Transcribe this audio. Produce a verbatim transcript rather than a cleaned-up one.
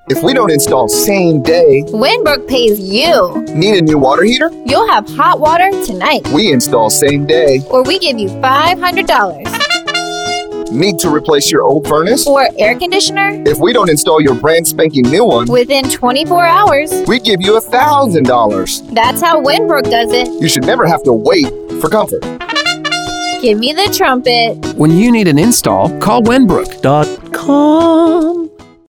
If we don't install same day, Winbrook pays you. need a new water heater? You'll have hot water tonight. We install same day. Or we give you five hundred dollars. Need to replace your old furnace? Or air conditioner? If we don't install your brand spanking new one, Within twenty-four hours. we give you one thousand dollars. That's how Winbrook does it. You should never have to wait for comfort. Give me the trumpet. When you need an install, call Winbrook dot com.